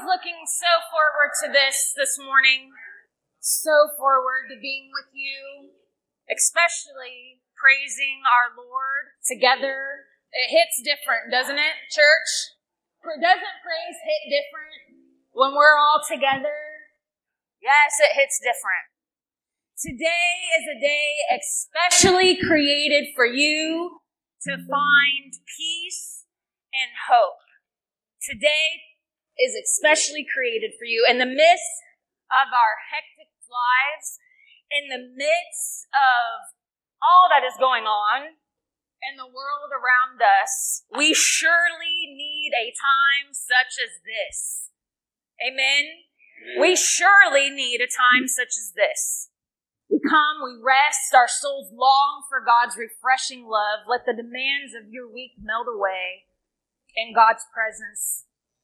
looking so forward to this morning. So forward to being with you, especially praising our Lord together. It hits different, doesn't it, church? Doesn't praise hit different when we're all together? Yes, it hits different. Today is a day especially created for you to find peace and hope. Today is especially created for you in the midst of our hectic lives, in the midst of all that is going on in the world around us. We surely need a time such as this. Amen? We surely need a time such as this. We come, we rest, our souls long for God's refreshing love. Let the demands of your week melt away in God's presence.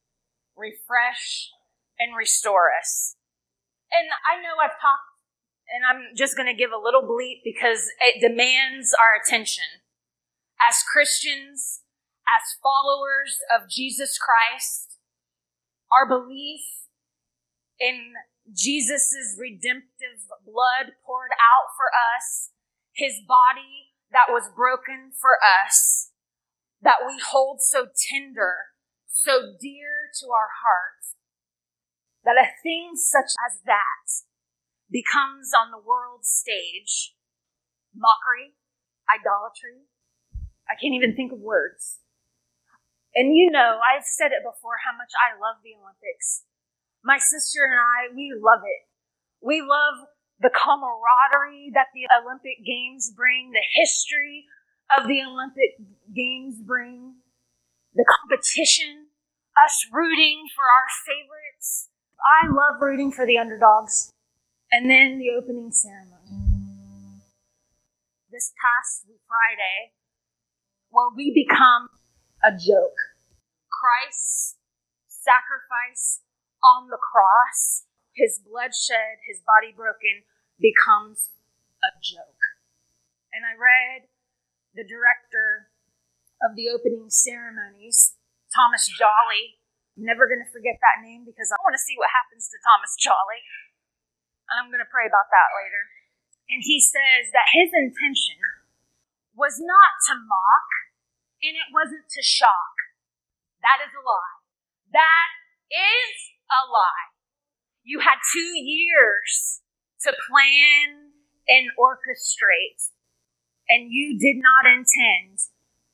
Refresh and restore us. And I know I've talked, and I'm just going to give a little bleep because it demands our attention. As Christians, as followers of Jesus Christ, our belief in Jesus' redemptive blood poured out for us, his body that was broken for us, that we hold so tender, so dear to our hearts, that a thing such as that becomes on the world stage mockery, idolatry. I can't even think of words. And you know, I've said it before, how much I love the Olympics. My sister and I, we love it. We love the camaraderie that the Olympic Games bring, the history of the Olympic Games bring, the competition, us rooting for our favorites. I love rooting for the underdogs. And then the opening ceremony. This past Friday, where we become a joke. Christ's sacrifice on the cross, his blood shed, his body broken, becomes a joke. And I read the director of the opening ceremonies, Thomas Jolly. I'm never going to forget that name because I want to see what happens to Thomas Jolly. And I'm going to pray about that later. And he says that his intention was not to mock, and it wasn't to shock. That is a lie. That is a lie. You had 2 years to plan and orchestrate, and you didn't intend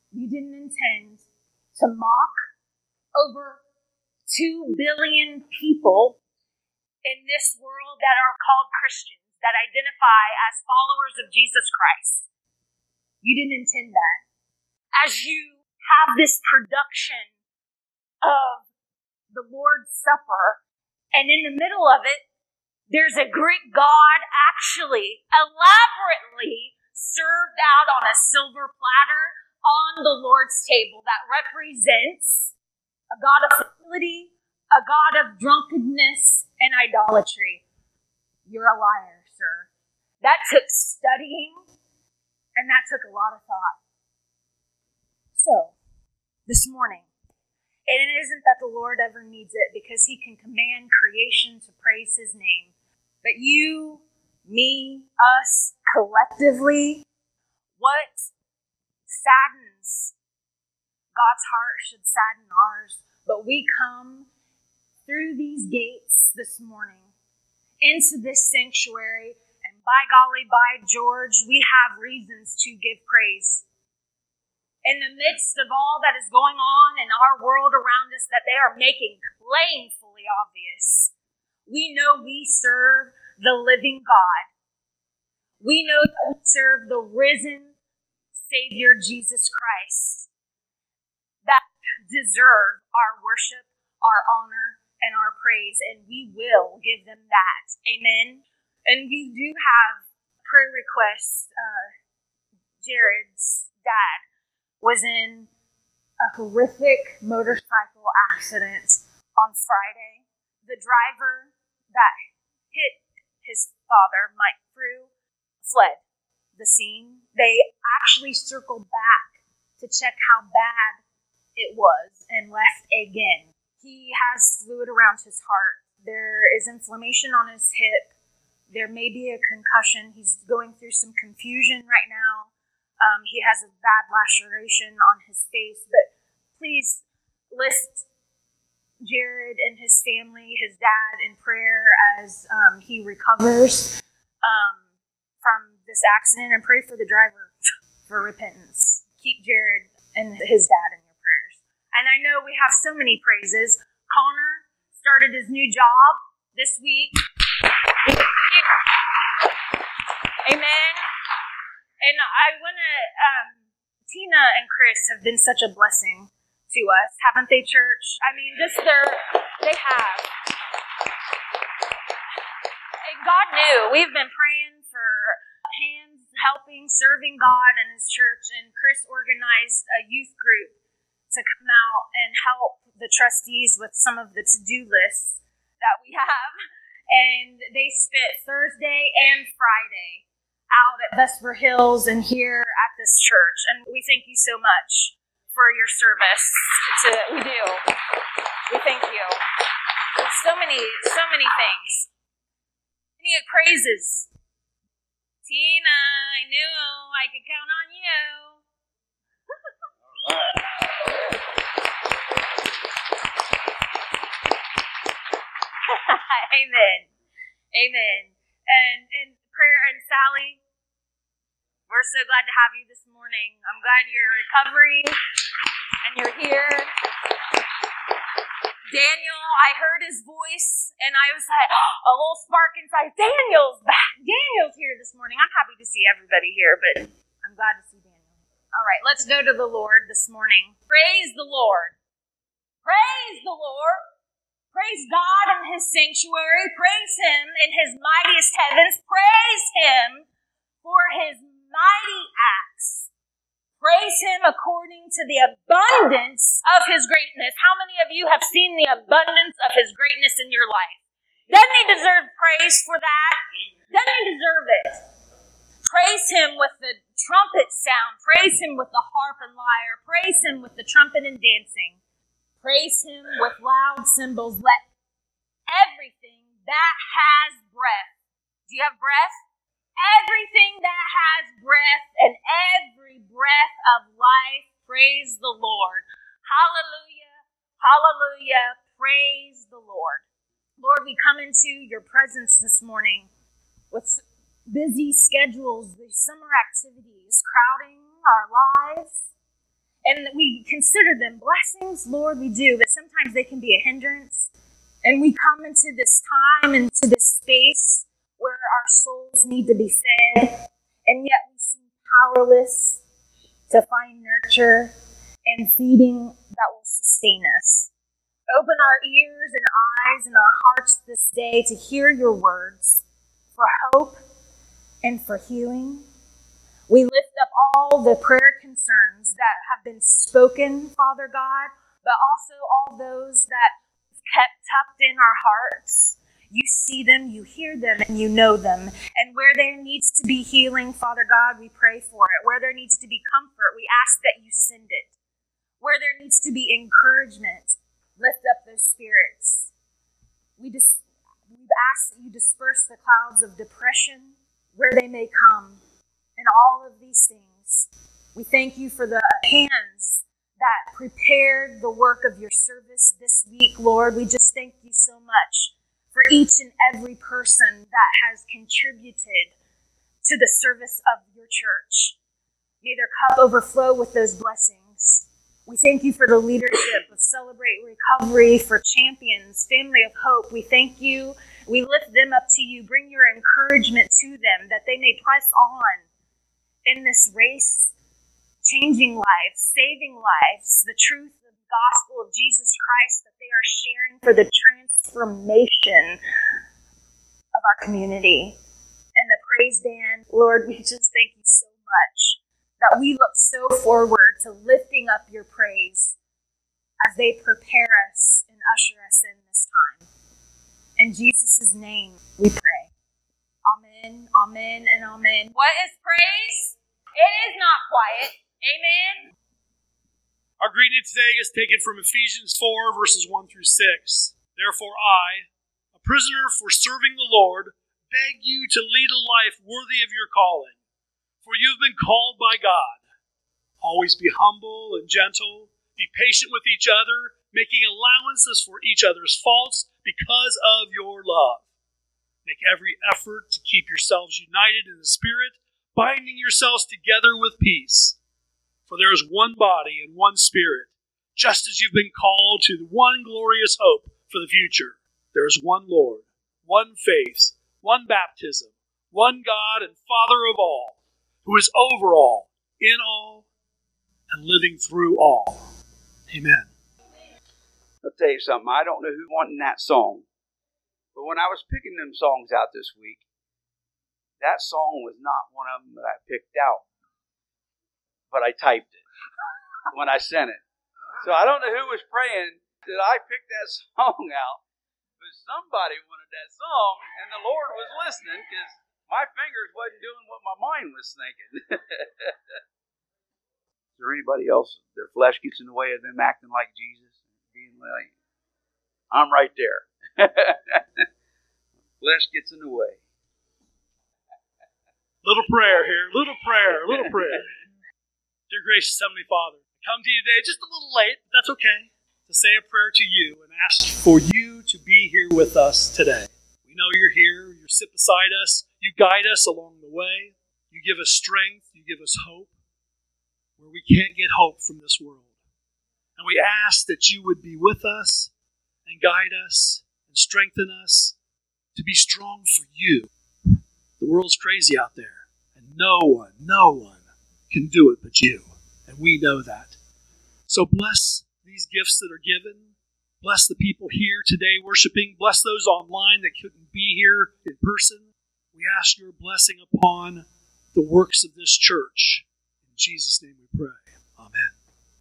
to mock over 2 billion people in this world that are called Christians, that identify as followers of Jesus Christ. You didn't intend that. As you have this production of the Lord's Supper, and in the middle of it, there's a Greek god actually elaborately served out on a silver platter on the Lord's table that represents a god of fertility, a god of drunkenness, and idolatry. You're a liar, sir. That took studying, and that took a lot of thought. So, this morning, and it isn't that the Lord ever needs it because he can command creation to praise his name. But you, me, us, collectively, what saddens God's heart should sadden ours. But we come through these gates this morning into this sanctuary, and by golly, by George, we have reasons to give praise. In the midst of all that is going on in our world around us that they are making plainly obvious, we know we serve the living God. We know that we serve the risen Savior Jesus Christ that deserve our worship, our honor, and our praise, and we will give them that. Amen. And we do have prayer requests. Jared's dad was in a horrific motorcycle accident on Friday. The driver that hit his father, Mike Frew, fled the scene. They actually circled back to check how bad it was and left again. He has fluid around his heart. There is inflammation on his hip. There may be a concussion. He's going through some confusion right now. He has a bad laceration on his face. But please lift Jared and his family, his dad, in prayer as he recovers from this accident, and pray for the driver for repentance. Keep Jared and his dad in your prayers. And I know we have so many praises. Connor started his new job this week. Amen. And I want to, Tina and Chris have been such a blessing to us, haven't they, church? I mean, they have. And God knew. We've been praying for hands helping, serving God and his church, and Chris organized a youth group to come out and help the trustees with some of the to-do lists that we have. And they spent Thursday and Friday out at Vesper Hills and here at this church. And we thank you so much for your service. We do. We thank you. There's so many things. Any praises? Tina, I knew I could count on you. Amen. Amen. And prayer and Sally, we're so glad to have you this morning. I'm glad you're recovering and you're here. Daniel, I heard his voice and I was like, a little spark inside. Daniel's back. Daniel's here this morning. I'm happy to see everybody here, but I'm glad to see Daniel. All right, let's go to the Lord this morning. Praise the Lord. Praise the Lord. Praise God in his sanctuary. Praise him in his mightiest heavens. Praise him for his mighty acts. Praise him according to the abundance of his greatness. How many of you have seen the abundance of his greatness in your life? Doesn't he deserve praise for that? Doesn't he deserve it? Praise him with the trumpet sound. Praise him with the harp and lyre. Praise him with the trumpet and dancing. Praise him with loud cymbals. Let everything that has breath. Do you have breath? Everything that has breath and every breath of life, praise the Lord. Hallelujah. Hallelujah. Praise the Lord. Lord, we come into your presence this morning with busy schedules, these summer activities crowding our lives. And we consider them blessings, Lord, we do, but sometimes they can be a hindrance. And we come into this time, into this space where our souls need to be fed, and yet we seem powerless to find nurture and feeding that will sustain us. Open our ears and eyes and our hearts this day to hear your words for hope and for healing. We lift up all the prayer concerns that have been spoken, Father God, but also all those that kept tucked in our hearts. You see them, you hear them, and you know them. And where there needs to be healing, Father God, we pray for it. Where there needs to be comfort, we ask that you send it. Where there needs to be encouragement, lift up those spirits. We've asked that you disperse the clouds of depression where they may come. And all of these things, we thank you for the hands that prepared the work of your service this week, Lord. We just thank you so much for each and every person that has contributed to the service of your church. May their cup overflow with those blessings. We thank you for the leadership of Celebrate Recovery, for Champions, Family of Hope. We thank you. We lift them up to you. Bring your encouragement to them that they may press on in this race, changing lives, saving lives, the truth of the gospel of Jesus Christ that they are sharing for the transformation of our community. And the praise band, Lord, we just thank you so much that we look so forward to lifting up your praise as they prepare us and usher us in this time. In Jesus' name we pray. Amen, amen, and amen. What is praise? It is not quiet. Amen. Our greeting today is taken from Ephesians 4, verses 1 through 6. Therefore I, a prisoner for serving the Lord, beg you to lead a life worthy of your calling. For you have been called by God. Always be humble and gentle. Be patient with each other, making allowances for each other's faults because of your love. Make every effort to keep yourselves united in the Spirit, binding yourselves together with peace. For there is one body and one Spirit, just as you've been called to the one glorious hope for the future. There is one Lord, one faith, one baptism, one God and Father of all, who is over all, in all, and living through all. Amen. I'll tell you something. I don't know who wanted that song, but when I was picking them songs out this week, that song was not one of them that I picked out, but I typed it when I sent it. So I don't know who was praying that I picked that song out, but somebody wanted that song, and the Lord was listening because my fingers wasn't doing what my mind was thinking. Is there anybody else, their flesh gets in the way of them acting like Jesus? Being like, I'm right there. Flesh gets in the way. Little prayer here, little prayer. Dear gracious Heavenly Father, I come to you today just a little late, but that's okay, to say a prayer to you and ask for you to be here with us today. We know you're here, you sit beside us, you guide us along the way, you give us strength, you give us hope, where we can't get hope from this world. And we ask that you would be with us and guide us and strengthen us to be strong for you. The world's crazy out there, and no one can do it but you. And we know that. So bless these gifts that are given. Bless the people here today worshiping. Bless those online that couldn't be here in person. We ask your blessing upon the works of this church. In Jesus' name we pray. Amen.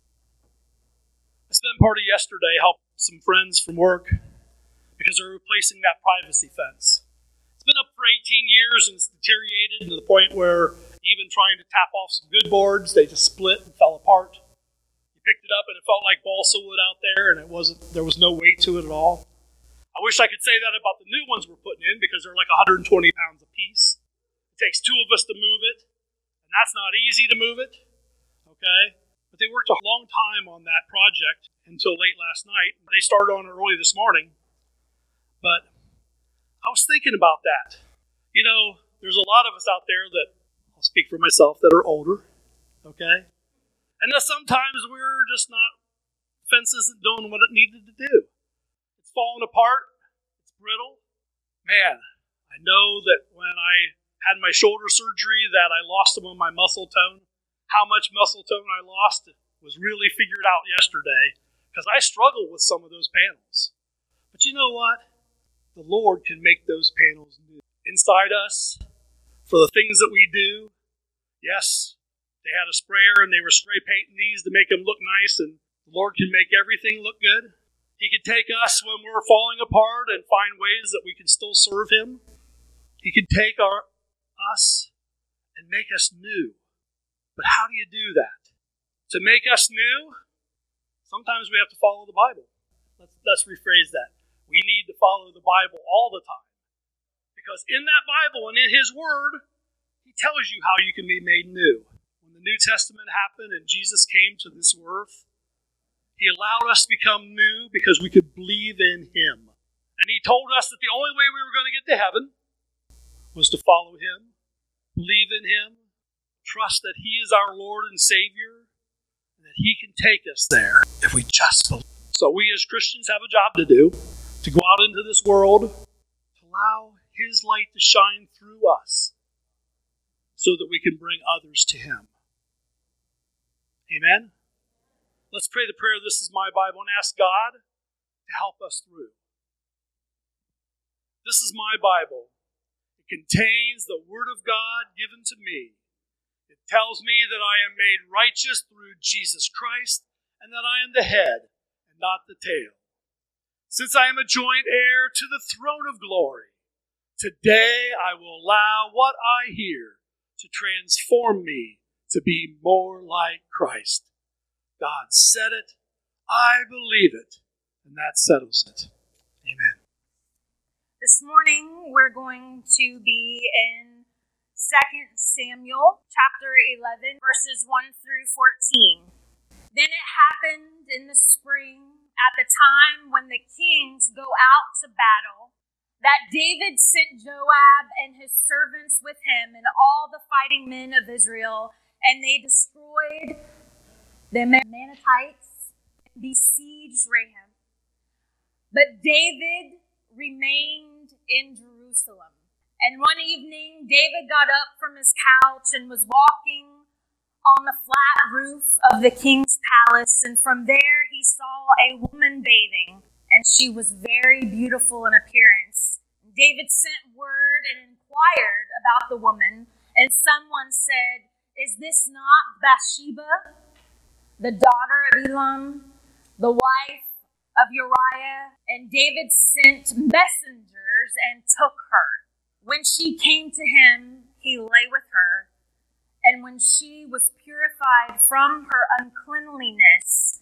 I spent part of yesterday helping some friends from work because they're replacing that privacy fence. It's been up for 18 years and it's deteriorated to the point where even trying to tap off some good boards, they just split and fell apart. You picked it up and it felt like balsa wood out there, and there was no weight to it at all. I wish I could say that about the new ones we're putting in because they're like 120 pounds a piece. It takes two of us to move it, and that's not easy to move it. Okay? But they worked a long time on that project until late last night. They started on it early this morning. But I was thinking about that. You know, there's a lot of us out there that, I'll speak for myself, that are older, okay? And that sometimes we're just not, fence isn't doing what it needed to do. It's falling apart. It's brittle. Man, I know that when I had my shoulder surgery that I lost some of my muscle tone. How much muscle tone I lost was really figured out yesterday because I struggle with some of those panels. But you know what? The Lord can make those panels new. Inside us, for the things that we do, yes, they had a sprayer and they were spray painting these to make them look nice, and the Lord can make everything look good. He can take us when we're falling apart and find ways that we can still serve Him. He can take us and make us new. But how do you do that? To make us new, sometimes we have to follow the Bible. Let's rephrase that. We need to follow the Bible all the time. Because in that Bible and in His Word, He tells you how you can be made new. When the New Testament happened and Jesus came to this earth, He allowed us to become new because we could believe in Him. And He told us that the only way we were going to get to heaven was to follow Him, believe in Him, trust that He is our Lord and Savior, and that He can take us there if we just believe. So we as Christians have a job to do, to go out into this world, to allow His light to shine through us so that we can bring others to Him. Amen? Let's pray the prayer, This is my Bible, and ask God to help us through. This is my Bible. It contains the Word of God given to me. It tells me that I am made righteous through Jesus Christ and that I am the head and not the tail. Since I am a joint heir to the throne of glory, today I will allow what I hear to transform me to be more like Christ. God said it. I believe it. And that settles it. Amen. This morning, we're going to be in 2 Samuel chapter 11, verses 1 through 14. Then it happened in the spring, at the time when the kings go out to battle, that David sent Joab and his servants with him and all the fighting men of Israel, and they destroyed the Amalekites and besieged Rahab. But David remained in Jerusalem. And one evening, David got up from his couch and was walking on the flat roof of the king's palace, and from there he saw a woman bathing, and she was very beautiful in appearance. David sent word and inquired about the woman, and someone said, "Is this not Bathsheba, the daughter of Elam, the wife of Uriah?" And David sent messengers and took her. When she came to him, he lay with her. And when she was purified from her uncleanliness,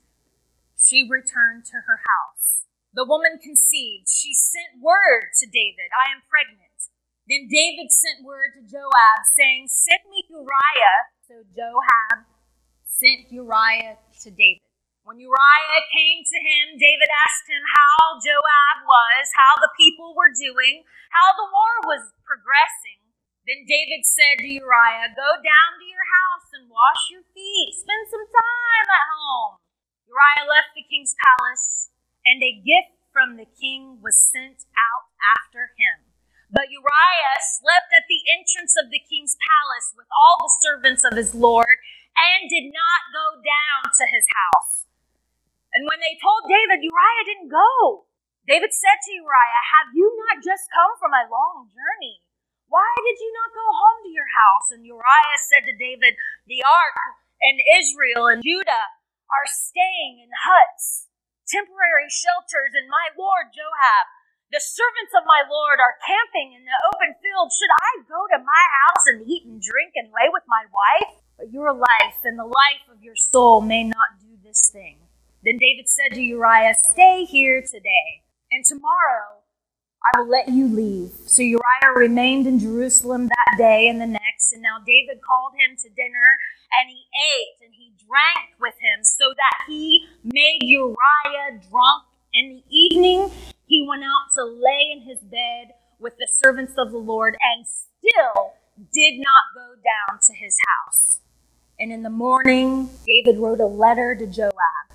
she returned to her house. The woman conceived. She sent word to David, "I am pregnant." Then David sent word to Joab, saying, "Send me Uriah." So Joab sent Uriah to David. When Uriah came to him, David asked him how Joab was, how the people were doing, how the war was progressing. Then David said to Uriah, "Go down to your house and wash your feet. Spend some time at home." Uriah left the king's palace, and a gift from the king was sent out after him. But Uriah slept at the entrance of the king's palace with all the servants of his lord, and did not go down to his house. And when they told David, Uriah didn't go. David said to Uriah, "Have you not just come from a long journey? Why did you not go home to your house?" And Uriah said to David, "The ark and Israel and Judah are staying in huts, temporary shelters, and my lord Joab, the servants of my lord, are camping in the open field. Should I go to my house and eat and drink and lay with my wife? But your life and the life of your soul may not do this thing." Then David said to Uriah, "Stay here today, and tomorrow I will let you leave." So Uriah remained in Jerusalem that day and the next. And now David called him to dinner, and he ate and he drank with him, so that he made Uriah drunk. In the evening, he went out to lay in his bed with the servants of the Lord, and still did not go down to his house. And in the morning, David wrote a letter to Joab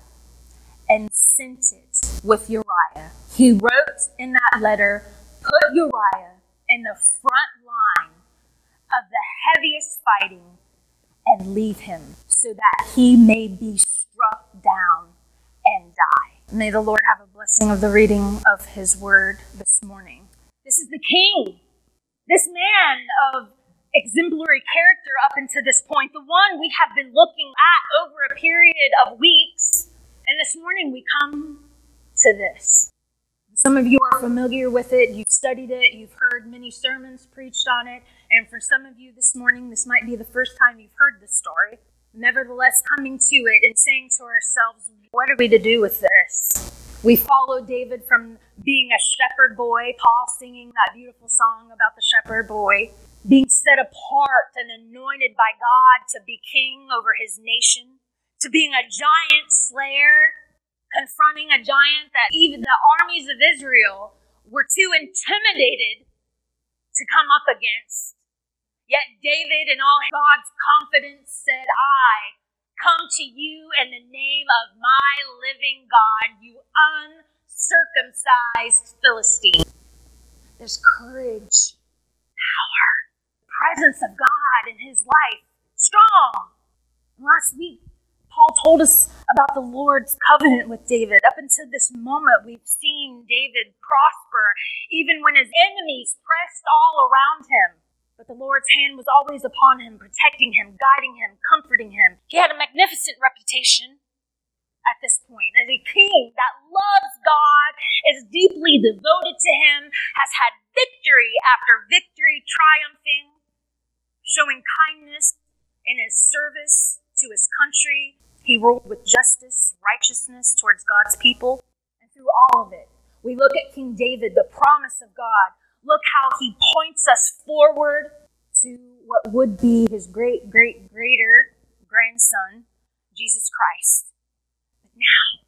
and sent it with Uriah. He wrote in that letter, "Put Uriah in the front line of the heaviest fighting and leave him so that he may be struck down and die." May the Lord have a blessing of the reading of his word this morning. This is the king, this man of exemplary character up until this point, the one we have been looking at over a period of weeks. And this morning we come to this. Some of you are familiar with it. You've studied it. You've heard many sermons preached on it. And for some of you this morning, this might be the first time you've heard this story. Nevertheless, coming to it and saying to ourselves, what are we to do with this? We follow David from being a shepherd boy, Paul singing that beautiful song about the shepherd boy, being set apart and anointed by God to be king over his nation, to being a giant slayer, confronting a giant that even the armies of Israel were too intimidated to come up against. Yet David, in all God's confidence, said, "I come to you in the name of my living God, you uncircumcised Philistine." There's courage, power, presence of God in his life, strong. Last week, Paul told us about the Lord's covenant with David. Up until this moment, we've seen David prosper, even when his enemies pressed all around him. But the Lord's hand was always upon him, protecting him, guiding him, comforting him. He had a magnificent reputation at this point as a king that loves God, is deeply devoted to him, has had victory after victory, triumphing, showing kindness in his service to his country. He ruled with justice, righteousness towards God's people. And through all of it, we look at King David, the promise of God. Look how he points us forward to what would be his greater grandson, Jesus Christ. But now,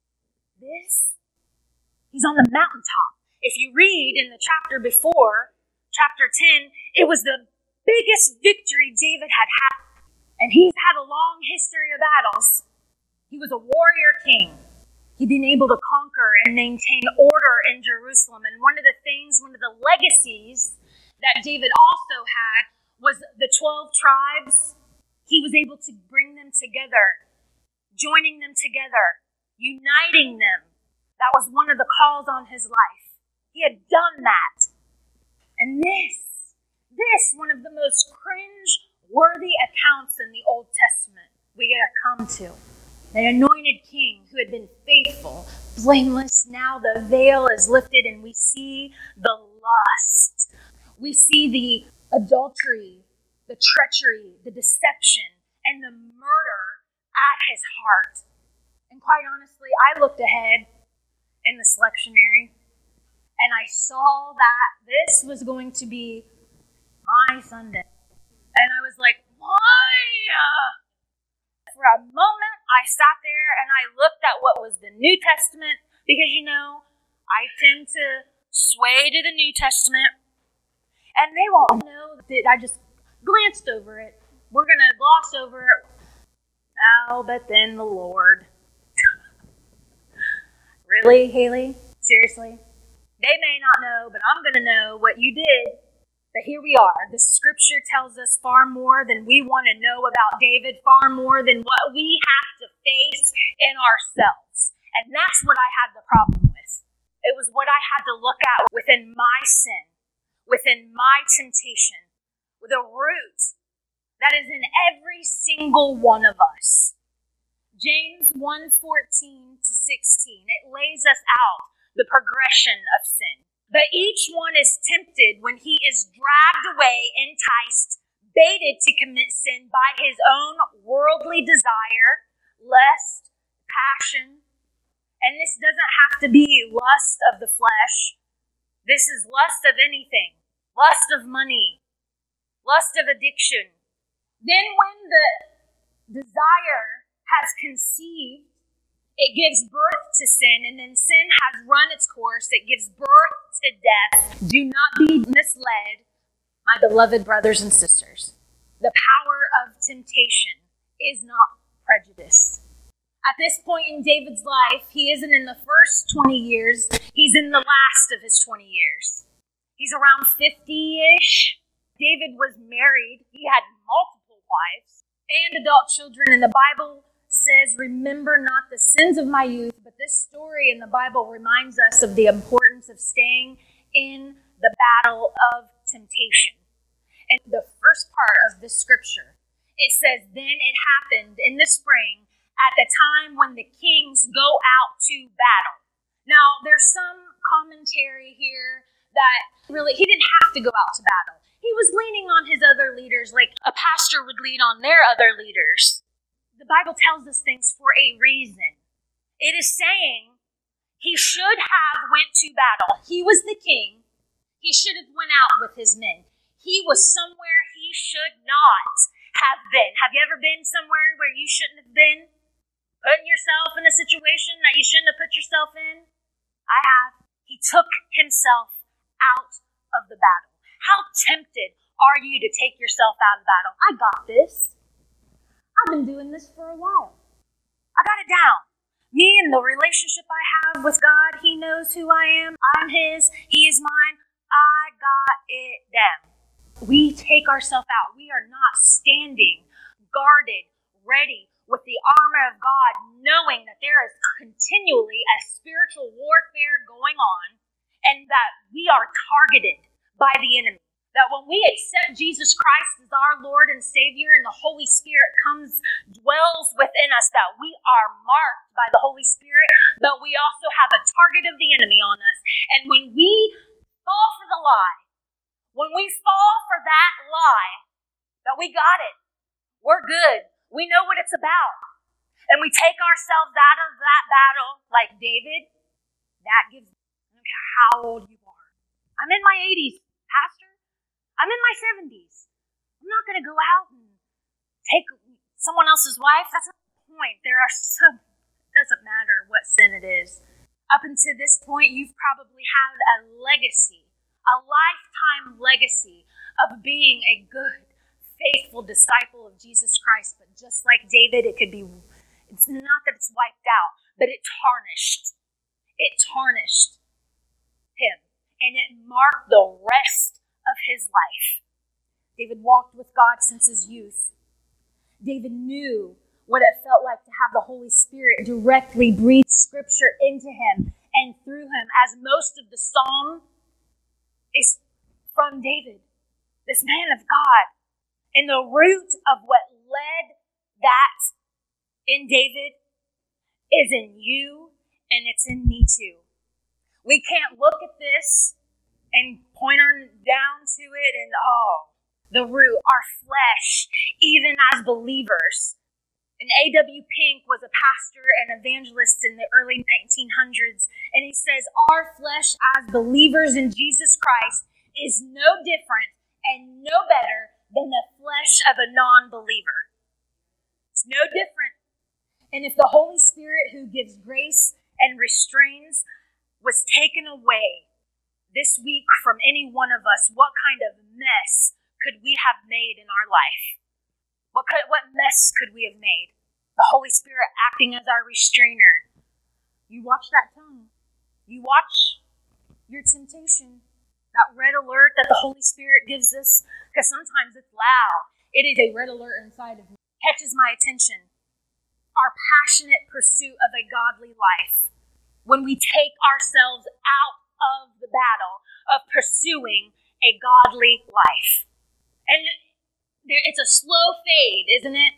he's on the mountaintop. If you read in the chapter before, chapter 10, it was the biggest victory David had had. And he's had a long history of battles. He was a warrior king. He'd been able to conquer and maintain order in Jerusalem. And one of the legacies that David also had was the 12 tribes. He was able to bring them together, joining them together, uniting them. That was one of the calls on his life. He had done that. And this, one of the most cringe-worthy accounts in the Old Testament we get to come to. The anointed king who had been faithful, blameless. Now the veil is lifted and we see the lust. We see the adultery, the treachery, the deception, and the murder at his heart. And quite honestly, I looked ahead in the selectionary and I saw that this was going to be my Sunday. And I was like, why? For a moment, I sat there and I looked at what was the New Testament because, I tend to sway to the New Testament. And they won't know that I just glanced over it. We're going to gloss over it. Oh, but then the Lord. Really, Haley? Seriously? They may not know, but I'm going to know what you did. But here we are. The scripture tells us far more than we want to know about David, far more than what we have to face in ourselves. And that's what I had the problem with. It was what I had to look at within my sin, within my temptation, with a root that is in every single one of us. James 1:14 to 16, it lays us out the progression of sin. But each one is tempted when he is dragged away, enticed, baited to commit sin by his own worldly desire, lust, passion. And this doesn't have to be lust of the flesh. This is lust of anything. Lust of money. Lust of addiction. Then when the desire has conceived, it gives birth to sin, and then sin has run its course. It gives birth to death. Do not be misled, my beloved brothers and sisters. The power of temptation is not prejudice. At this point in David's life, he isn't in the first 20 years. He's in the last of his 20 years. He's around 50-ish. David was married. He had multiple wives and adult children, and the Bible says, remember not the sins of my youth, but this story in the Bible reminds us of the importance of staying in the battle of temptation. And the first part of this scripture, it says, then it happened in the spring at the time when the kings go out to battle. Now, there's some commentary here that really, he didn't have to go out to battle. He was leaning on his other leaders like a pastor would lean on their other leaders. The Bible tells us things for a reason. It is saying he should have went to battle. He was the king. He should have went out with his men. He was somewhere he should not have been. Have you ever been somewhere where you shouldn't have been? Putting yourself in a situation that you shouldn't have put yourself in? I have. He took himself out of the battle. How tempted are you to take yourself out of battle? I got this. I've been doing this for a while. I got it down. Me and the relationship I have with God, He knows who I am. I'm His. He is mine. I got it down. We take ourselves out. We are not standing guarded, ready with the armor of God, knowing that there is continually a spiritual warfare going on and that we are targeted by the enemy. That when we accept Jesus Christ as our Lord and Savior and the Holy Spirit dwells within us, that we are marked by the Holy Spirit, but we also have a target of the enemy on us. And when we fall for the lie, when we fall for that lie, that we got it, we're good, we know what it's about. and we take ourselves out of that battle like David, that gives, I don't care how old you are. I'm in my 80s, Pastor. I'm in my 70s. I'm not going to go out and take someone else's wife. That's not the point. It doesn't matter what sin it is. Up until this point, you've probably had a legacy, a lifetime legacy of being a good, faithful disciple of Jesus Christ. But just like David, it's not that it's wiped out, but it tarnished. It tarnished him, and it marked the rest of his life. David walked with God since his youth. David knew what it felt like to have the Holy Spirit directly breathe Scripture into him and through him, as most of the psalm is from David, this man of God. And the root of what led that in David is in you, and it's in me too. We can't look at this and point down to it and, the root, our flesh, even as believers. And A.W. Pink was a pastor and evangelist in the early 1900s, and he says, our flesh as believers in Jesus Christ is no different and no better than the flesh of a non-believer. It's no different. And if the Holy Spirit who gives grace and restrains was taken away this week from any one of us, what kind of mess could we have made in our life? What mess could we have made? The Holy Spirit acting as our restrainer. You watch that tongue. You watch your temptation. That red alert that the Holy Spirit gives us, because sometimes it's loud. It is a red alert inside of me. Catches my attention. Our passionate pursuit of a godly life. When we take ourselves out of the battle of pursuing a godly life. And it's a slow fade, isn't it?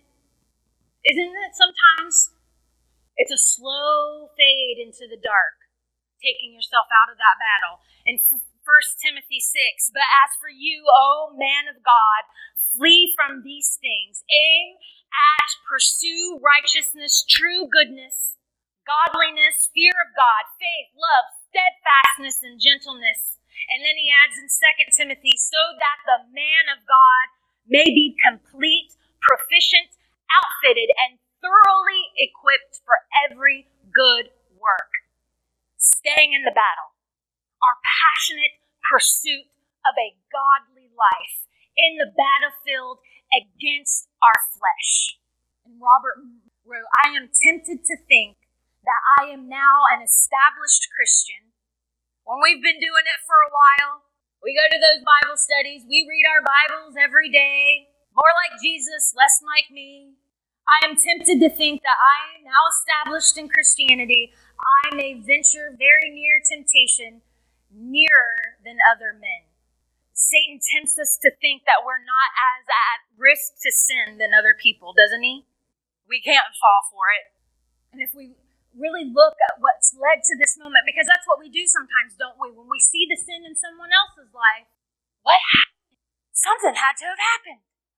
Isn't it sometimes? It's a slow fade into the dark, taking yourself out of that battle. In 1 Timothy 6, but as for you, O man of God, flee from these things. Aim at, pursue righteousness, true goodness, godliness, fear of God, faith, love, steadfastness, and gentleness. And then he adds in 2 Timothy, so that the man of God may be complete, proficient, outfitted, and thoroughly equipped for every good work. Staying in the battle. Our passionate pursuit of a godly life in the battlefield against our flesh. And Robert wrote, I am tempted to think that I am now an established Christian. When we've been doing it for a while, we go to those Bible studies, we read our Bibles every day, more like Jesus, less like me. I am tempted to think that I am now established in Christianity, I may venture very near temptation, nearer than other men. Satan tempts us to think that we're not as at risk to sin than other people, doesn't he? We can't fall for it. And if we really look at what's led to this moment, because that's what we do sometimes, don't we? When we see the sin in someone else's life, what happened? Something had to have happened.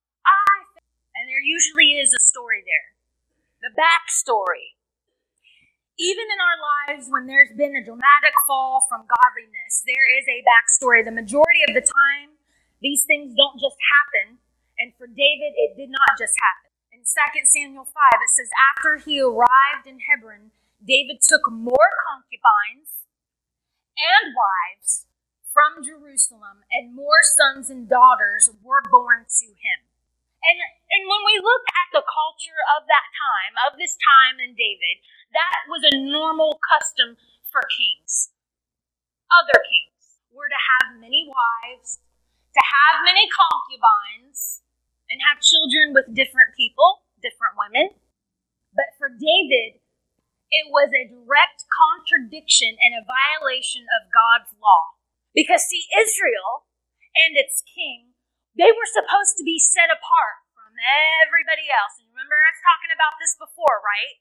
And there usually is a story there. The backstory. Even in our lives, when there's been a dramatic fall from godliness, there is a backstory. The majority of the time, these things don't just happen. And for David, it did not just happen. In 2 Samuel 5, it says, after he arrived in Hebron, David took more concubines and wives from Jerusalem, and more sons and daughters were born to him. And when we look at the culture of that time, of this time in David, that was a normal custom for kings. Other kings were to have many wives, to have many concubines, and have children with different people, different women. But for David, it was a direct contradiction and a violation of God's law. Because see, Israel and its king, they were supposed to be set apart from everybody else. And remember us talking about this before, right?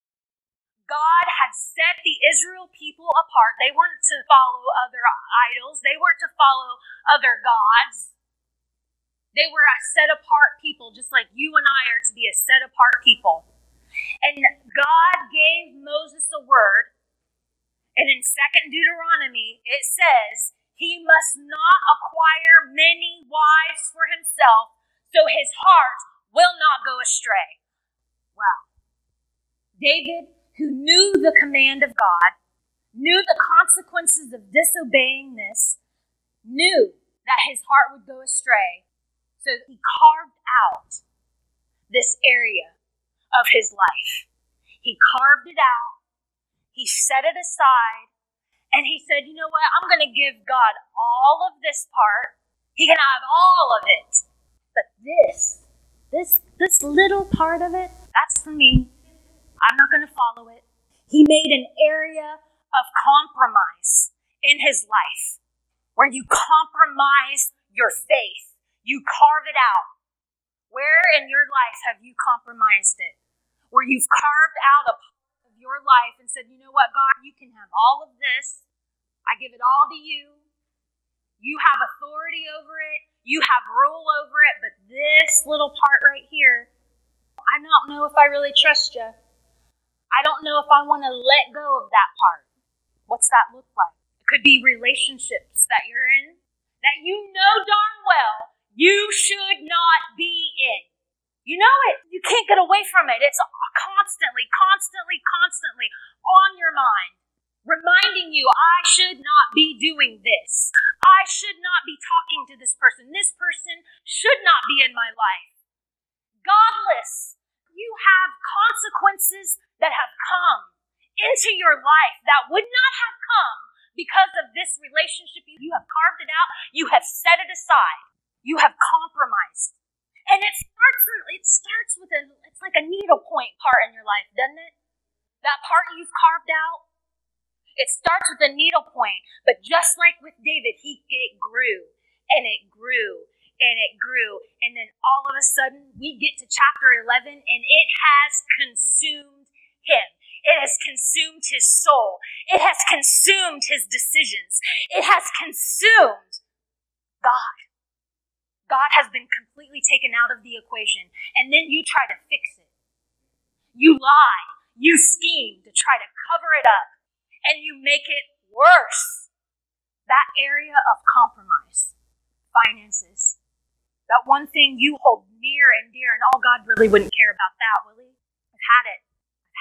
God had set the Israel people apart. They weren't to follow other idols. They weren't to follow other gods. They were a set apart people, just like you and I are to be a set apart people. And God gave Moses a word. And in 2 Deuteronomy, it says, he must not acquire many wives for himself, so his heart will not go astray. Wow. David, who knew the command of God, knew the consequences of disobeying this, knew that his heart would go astray. So he carved out this area of his life. He carved it out. He set it aside. And he said, you know what? I'm going to give God all of this part. He can have all of it. But this little part of it, that's for me. I'm not going to follow it. He made an area of compromise in his life where you compromise your faith. You carve it out. Where in your life have you compromised it? Where you've carved out a part of your life and said, you know what, God, you can have all of this. I give it all to you. You have authority over it. You have rule over it. But this little part right here, I don't know if I really trust you. I don't know if I want to let go of that part. What's that look like? It could be relationships that you're in that you know darn well you should not be in. You know it. You can't get away from it. It's constantly on your mind, reminding you, I should not be doing this. I should not be talking to this person. This person should not be in my life. Godless. You have consequences that have come into your life that would not have come because of this relationship. You have carved it out. You have set it aside. You have compromised. And it starts with it's like a needlepoint part in your life, doesn't it? That part you've carved out. It starts with a needlepoint, but just like with David, it grew and it grew and it grew. And then all of a sudden we get to chapter 11 and it has consumed him. It has consumed his soul. It has consumed his decisions. It has consumed God. God has been completely taken out of the equation. And then you try to fix it. You lie. You scheme to try to cover it up. And you make it worse. That area of compromise. Finances. That one thing you hold near and dear, and God really wouldn't care about that, will he? I've had it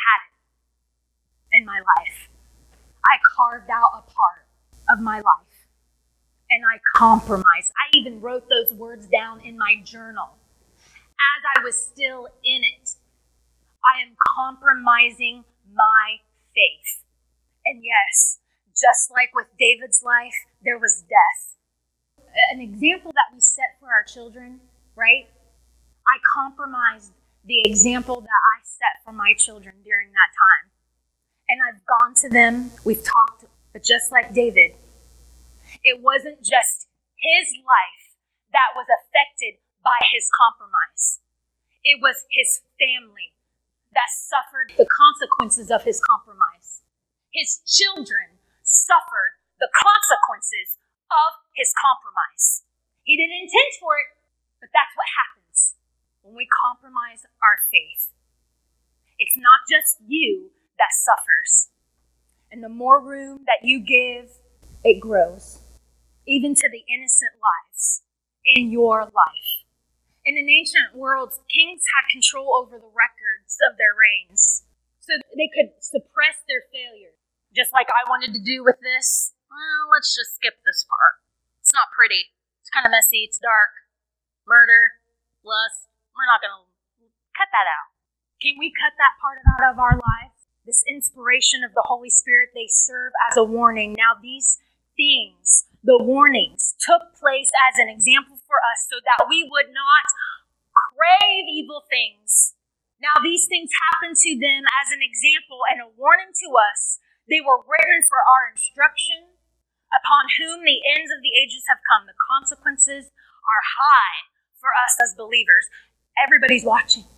in my life. I carved out a part of my life. And I compromised. I even wrote those words down in my journal. As I was still in it, I am compromising my faith. And yes, just like with David's life, there was death. An example that we set for our children, right? I compromised the example that I set for my children during that time. And I've gone to them, we've talked, but just like David, it wasn't just his life that was affected by his compromise. It was his family that suffered the consequences of his compromise. His children suffered the consequences of his compromise. He didn't intend for it, but that's what happens when we compromise our faith. It's not just you that suffers. And the more room that you give, it grows. Even to the innocent lives in your life. In an ancient world, kings had control over the records of their reigns. So they could suppress their failure. Just like I wanted to do with this. Well, let's just skip this part. It's not pretty. It's kind of messy. It's dark. Murder. Lust. We're not going to cut that out. Can we cut that part out of our lives? This inspiration of the Holy Spirit, they serve as a warning. Now these things, the warnings, took place as an example for us so that we would not crave evil things. Now these things happened to them as an example and a warning to us. They were written for our instruction, upon whom the ends of the ages have come. The consequences are high for us as believers. Everybody's watching.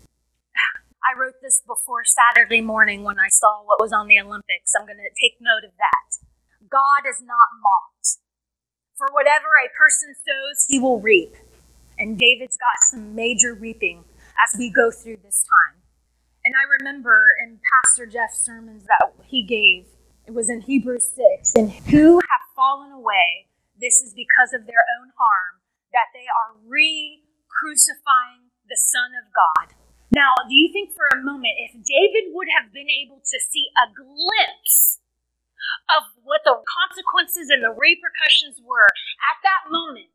I wrote this before Saturday morning when I saw what was on the Olympics. I'm going to take note of that. God is not mocked. For whatever a person sows, he will reap. And David's got some major reaping as we go through this time. And I remember in Pastor Jeff's sermons that he gave, it was in Hebrews 6, and who have fallen away, this is because of their own harm, that they are re-crucifying the Son of God. Now, do you think for a moment, if David would have been able to see a glimpse of what the consequences and the repercussions were at that moment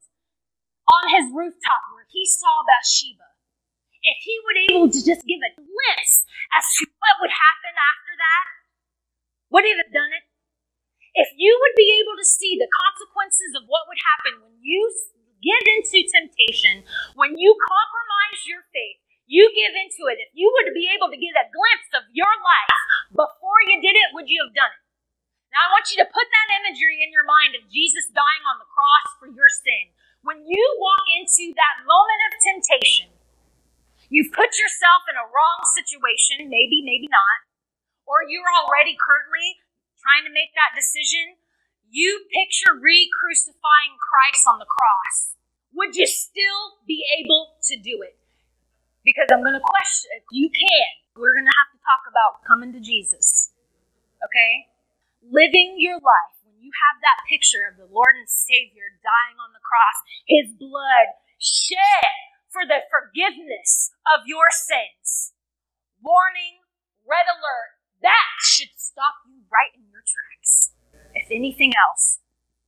on his rooftop where he saw Bathsheba, if he would be able to just give a glimpse as to what would happen after that, would he have done it? If you would be able to see the consequences of what would happen when you give into temptation, when you compromise your faith, you give into it, if you would be able to get a glimpse of your life before you did it, would you have done it? Now I want you to put that imagery in your mind of Jesus dying on the cross for your sin. When you walk into that moment of temptation, you've put yourself in a wrong situation, maybe, maybe not, or you're already currently trying to make that decision. You picture re-crucifying Christ on the cross. Would you still be able to do it? Because I'm going to question if you can. We're going to have to talk about coming to Jesus. Okay? Living your life, when you have that picture of the Lord and Savior dying on the cross, his blood shed for the forgiveness of your sins. Warning, red alert, that should stop you right in your tracks. If anything else.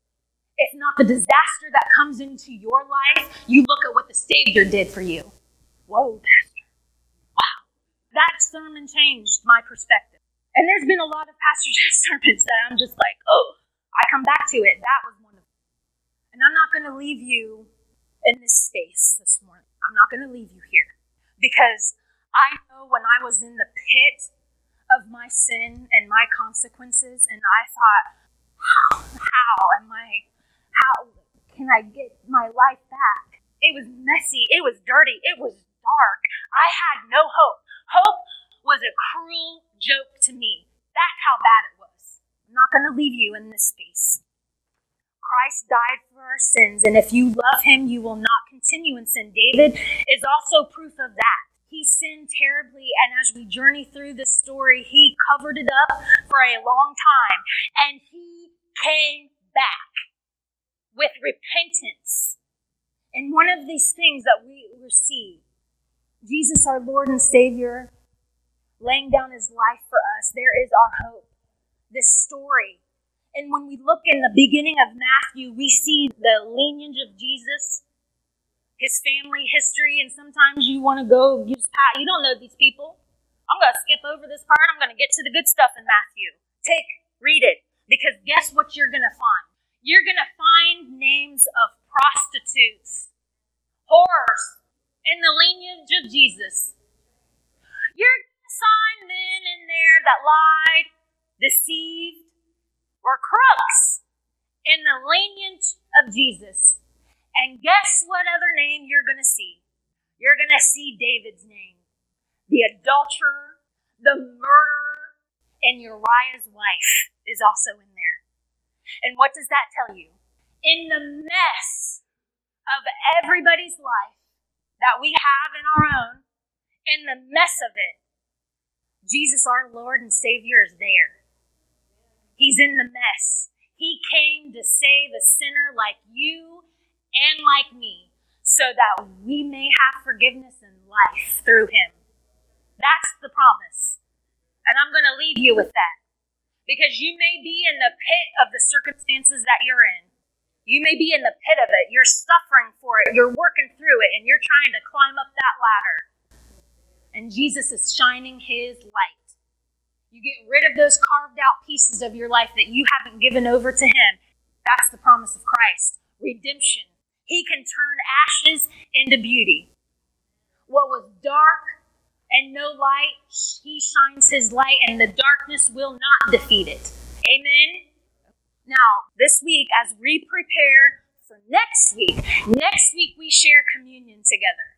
If not the disaster that comes into your life, you look at what the Savior did for you. Whoa, Pastor. Wow. That sermon changed my perspective. And there's been a lot of Pastor Jeff's sermons that I'm just like, oh, I come back to it. That was one of them. And I'm not going to leave you in this space this morning. I'm not going to leave you here. Because I know when I was in the pit of my sin and my consequences, and I thought, how can I get my life back? It was messy. It was dirty. It was dark. I had no hope. Hope was a cruel joke to me. That's how bad it was. I'm not going to leave you in this space. Christ died for our sins, and if you love him, you will not continue in sin. David is also proof of that. He sinned terribly, and as we journey through this story, he covered it up for a long time, and he came back with repentance. And one of these things that we receive, Jesus, our Lord and Savior, laying down his life for us, there is our hope. This story. And when we look in the beginning of Matthew, we see the lineage of Jesus, his family history, and sometimes you want to go, you don't know these people. I'm going to skip over this part. I'm going to get to the good stuff in Matthew. Read it, because guess what you're going to find? You're going to find names of prostitutes, whores, in the lineage of Jesus. You're going to find men in there that lied, deceived, or crooks in the lineage of Jesus. And guess what other name you're going to see? You're going to see David's name. The adulterer, the murderer, and Uriah's wife is also in there. And what does that tell you? In the mess of everybody's life that we have in our own, in the mess of it, Jesus, our Lord and Savior, is there. He's in the mess. He came to save a sinner like you and like me, so that we may have forgiveness and life through him. That's the promise. And I'm going to leave you with that. Because you may be in the pit of the circumstances that you're in. You may be in the pit of it. You're suffering for it. You're working through it. And you're trying to climb up that ladder. And Jesus is shining his light. You get rid of those carved out pieces of your life that you haven't given over to him. That's the promise of Christ. Redemption. He can turn ashes into beauty. What was dark and no light, he shines his light, and the darkness will not defeat it. Amen? Now, this week, as we prepare for next week we share communion together.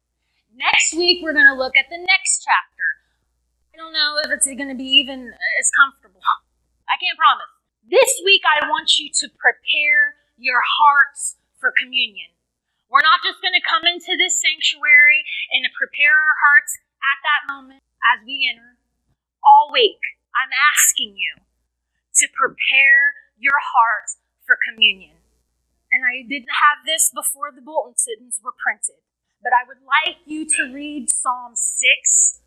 Next week, we're going to look at the next chapter. I don't know if it's going to be even as comfortable. I can't promise. This week, I want you to prepare your hearts for communion. We're not just going to come into this sanctuary and prepare our hearts at that moment, as we enter, all week, I'm asking you to prepare your heart for communion. And I didn't have this before the bulletins were printed, but I would like you to read Psalm 6,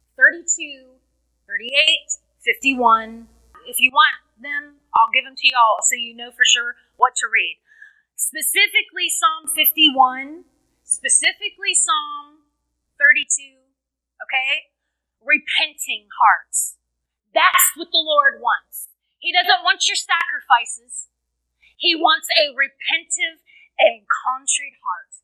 32, 38, 51. If you want them, I'll give them to y'all so you know for sure what to read. Specifically Psalm 51, specifically Psalm 32, okay? Repenting hearts. That's what the Lord wants. He doesn't want your sacrifices. He wants a repentive and contrite heart.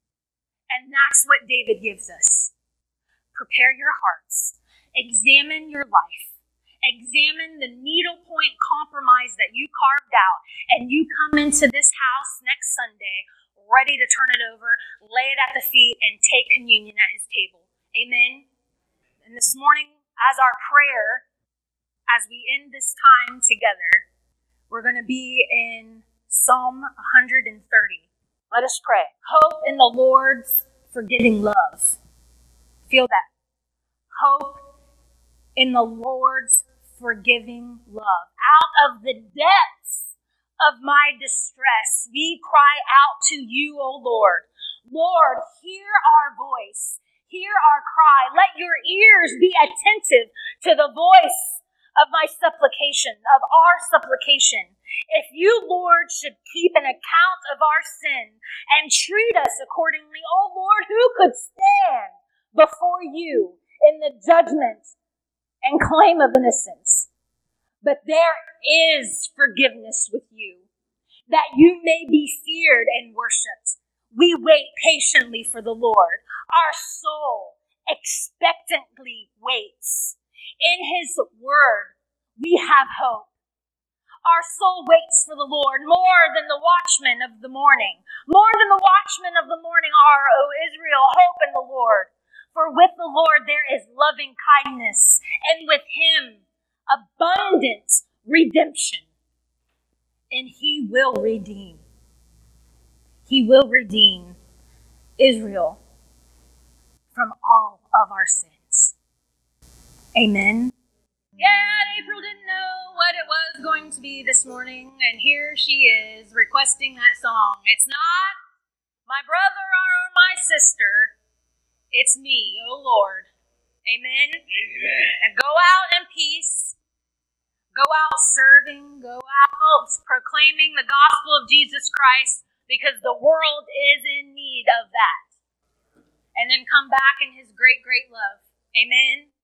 And that's what David gives us. Prepare your hearts. Examine your life. Examine the needlepoint compromise that you carved out, and you come into this house next Sunday ready to turn it over, lay it at the feet, and take communion at his table. Amen? And this morning, as our prayer, as we end this time together, we're going to be in Psalm 130. Let us pray. Hope in the Lord's forgiving love. Feel that. Hope in the Lord's forgiving love. Out of the depths of my distress, we cry out to you, O Lord. Lord, hear our voice. Hear our cry. Let your ears be attentive to the voice of my supplication, of our supplication. If you, Lord, should keep an account of our sin and treat us accordingly, O Lord, who could stand before you in the judgment and claim of innocence? But there is forgiveness with you, that you may be feared and worshipped. We wait patiently for the Lord. Our soul expectantly waits. In his word, we have hope. Our soul waits for the Lord more than the watchmen of the morning. More than the watchmen of the morning are, O Israel, hope in the Lord. For with the Lord there is loving kindness, and with him abundant redemption. And he will redeem. He will redeem Israel from all of our sins. Amen. Yeah, April didn't know what it was going to be this morning, and here she is requesting that song. It's not my brother or my sister. It's me, oh Lord. Amen? Amen. And go out in peace. Go out serving. Go out proclaiming the gospel of Jesus Christ, because the world is in need of that. And then come back in his great, great love. Amen?